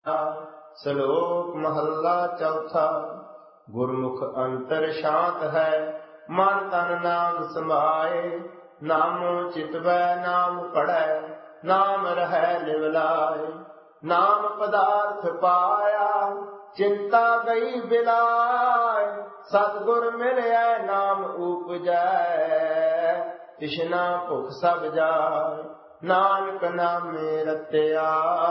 ਸ਼ਲੋਕ ਮਹੱਲਾ ਚੌਥਾ। ਗੁਰਮੁਖ ਅੰਤਰ ਸ਼ਾਂਤ ਹੈ, ਮਨ ਤਨ ਨਾਮ ਸਮਾਏ। ਨਾਮੋ ਚਿਤਵੈ ਨਾਮ ਪੜੈ, ਨਾਮ ਰਹੈ ਲਿਵ ਲਾਏ। ਨਾਮ ਪਦਾਰਥ ਪਾਇਆ, ਚਿੰਤਾ ਗਈ ਬਿਲਾਏ। ਸਤਿਗੁਰ ਮਿਲਿਆ ਨਾਮ ਊਪਜੈ, ਤ੍ਰਿਸ਼ਨਾ ਭੁਖ ਸਭ ਜਾਏ। ਨਾਨਕ ਨਾਮੇ ਰਤਿਆ,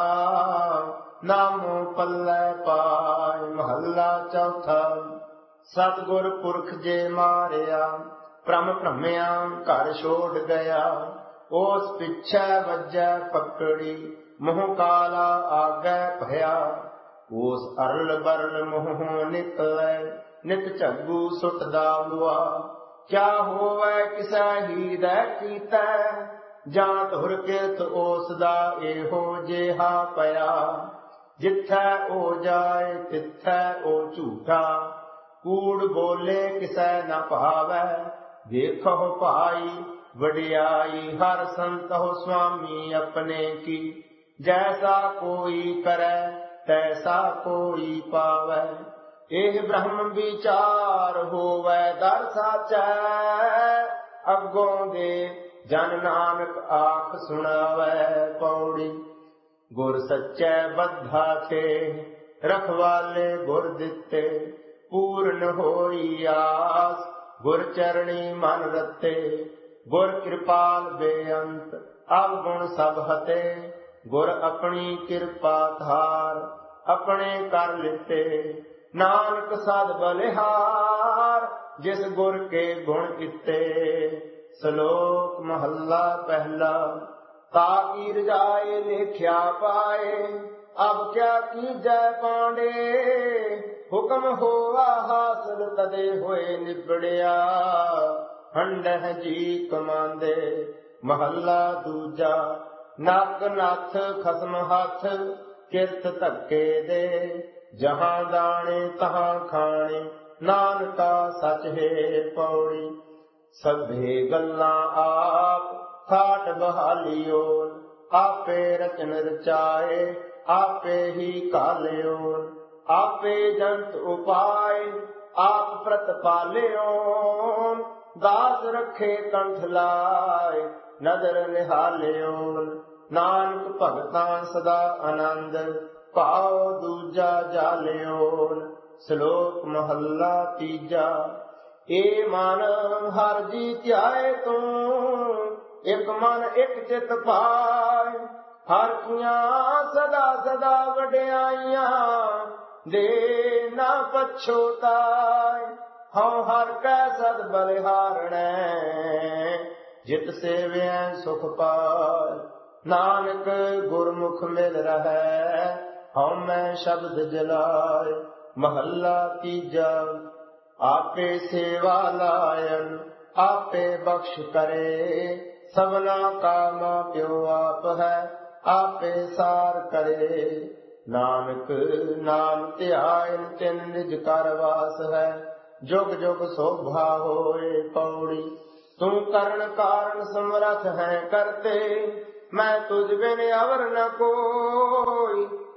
ਨਾਮੋ ਪੱਲੇ ਪਾਏ। ਮਹੱਲਾ ਚੌਥਾ। ਸਤਿਗੁਰ ਪੁਰਖ ਜੇ ਮਾਰਿਆ, ਭ੍ਰਮ ਭ੍ਰਮਿਆ ਘਰ ਛੋੜ ਗਿਆ। ਉਸ ਪਿੱਛੇ ਵੱਜੈ ਪਕੜੀ, ਮੋਹ ਕਾਲਾ ਆਗੈ ਭਇਆ। ਉਸ ਅਰਲ ਬਰਲ ਮੋਹ ਨਿਕਲੈ, ਨਿਤ ਝੱਗੂ ਸੁਟਦਾ ਹੁਆ। ਕਿਆ ਹੋਵੈ ਕਿਸੈ ਹੀਰੈ ਕੀਤੈ, ਜਾਂ ਧੁਰ ਕਿਰਤ ਉਸ ਦਾ ਇਹੋ ਜਿਹਾ ਪਿਆ। ਜਿੱਥੈ ਉਹ ਜਾਏ ਤਿੱਥੈ ਉਹ ਝੂਠਾ, ਕੂੜ ਬੋਲੇ ਕਿਸੈ ਨ ਭਾਵੈ। ਦੇਖੋ ਭਾਈ ਵਡਿਆਈ, ਹਰ ਸੰਤਹੁ ਸੁਆਮੀ ਆਪਣੇ ਕੀ। ਜੈਸਾ ਕੋਈ ਕਰੈ ਤੈਸਾ ਕੋਈ ਪਾਵੈ, ਇਹ ਬ੍ਰਹਮ ਵਿਚਾਰ ਹੋਵੈ ਦਰ ਸਾਚੈ। ਅੱਗੋਂ ਦੇ ਜਨ ਨਾਨਕ ਆਖ ਸੁਣਾਵੈ ਪੌੜੀ। ਗੁਰ ਸੱਚੈ ਬੱਧਾ ਥੇ, ਰਖਵਾਲੇ ਗੁਰ ਦਿੱਤੇ। ਪੂਰਨ ਹੋਈ ਆਸ, ਗੁਰ ਚਰਣੀ ਮਨ ਰਤੇ। ਗੁਰ ਕਿਰਪਾਲ ਬੇਅੰਤ, ਅਵਗੁਣ ਸਭ ਹਤੇ। ਗੁਰ ਆਪਣੀ ਕਿਰਪਾ ਧਾਰ, ਆਪਣੇ ਕਰ ਲਿਤੇ। ਨਾਨਕ ਸਦ ਬਲਿਹਾਰ, ਜਿਸ ਗੁਰ ਕੇ ਗੁਣ ਕੀਤੇ। ਸ਼ਲੋਕ ਮਹੱਲਾ ਪਹਿਲਾ। ਤਾਕੀ ਰਜਾਏ ਲੇਖਿਆ ਪਾਏ, ਅਬ ਕਿਆ ਕੀਜੈ ਪਾਂਡੇ। ਹੁਕਮ ਹੋਆ ਹਾਸਲ ਤਦੇ ਹੋਏ ਨਿਬੜਿਆ, ਹੰਡਹਿ ਜੀ ਕਮਾਂਦੇ। ਮਹੱਲਾ ਦੂਜਾ। ਨੱਕ ਨੱਥ ਖਸਮ ਹੱਥ, ਕਿਰਤ ਧੱਕੇ ਦੇ। ਜਹਾਂ ਦਾਣੇ ਤਹਾਂ ਖਾਣੇ, ਨਾਨਕਾ ਸੱਚ ਹੈ ਪੌੜੀ। ਸਭੇ ਗੱਲਾਂ ਆਪ ਠਾਠ ਬਹਾਲਿਓ, ਆਪੇ ਰਚਨ ਰਚਾਏ ਆਪੇ ਹੀ ਘਾਲਿਓ। ਆਪੇ ਜੰਤ ਉਪਾਏ ਆਪ ਪ੍ਰਤਪਾਲਿਓ। ਦਾਸ ਰੱਖੇ ਕੰਠ ਲਾਏ, ਨਦਰ ਨਿਹਾਲਿਓ। ਨਾਨਕ ਭਗਤਾਂ ਸਦਾ ਆਨੰਦ, ਭਾਉ ਦੂਜਾ ਜਾਲਿਓ। ਸ਼ਲੋਕ ਮਹੱਲਾ ਤੀਜਾ। ਏ ਮਨ ਹਰਿ ਜੀ ਧਿਆਏ ਤੂੰ, ਇਕ ਮਨ ਇਕ ਚਿਤ ਪਾਏ। ਹਰਿ ਕੀਆਂ ਸਦਾ ਸਦਾ ਵਡਿਆਈਆਂ, ਦੇ ਨਾ ਪਛੋਤਾਏ। ਹਉ ਹਰਿ ਕੈ ਸਦ ਬਲਿਹਾਰਣੈ, ਜਿਤ ਸੇਵਿਐ ਸੁਖ ਪਾਏ। ਨਾਨਕ ਗੁਰਮੁਖ ਮਿਲ ਰਹੈ, ਹਉ ਮੈਂ ਸ਼ਬਦ ਜਲਾਏ। ਮਹੱਲਾ ਤੀਜਾ। ਆਪੇ ਸੇਵਾ ਲਾਇਨ, ਆਪੇ ਬਖਸ਼ ਕਰੇ। ਸਭਨਾ ਕਾ ਮਾਂ ਪਿਓ ਆਪ ਹੈ, ਆਪੇ ਸਾਰ ਕਰੇ। ਨਾਨਕ ਨਾਮ ਧਿਆਇਨ, ਤਿਨ ਨਿਜ ਕਰ ਵਾਸ ਹੈ। ਜੁਗ ਜੁਗ ਸੋਭਾ ਹੋਏ ਪੌੜੀ। ਤੂੰ ਕਰਨ ਕਾਰਨ ਸਮਰਥ ਹੈ ਕਰਤੇ, ਮੈਂ ਤੁਝ ਬਿਨ ਅਵਰ ਨ ਕੋਈ।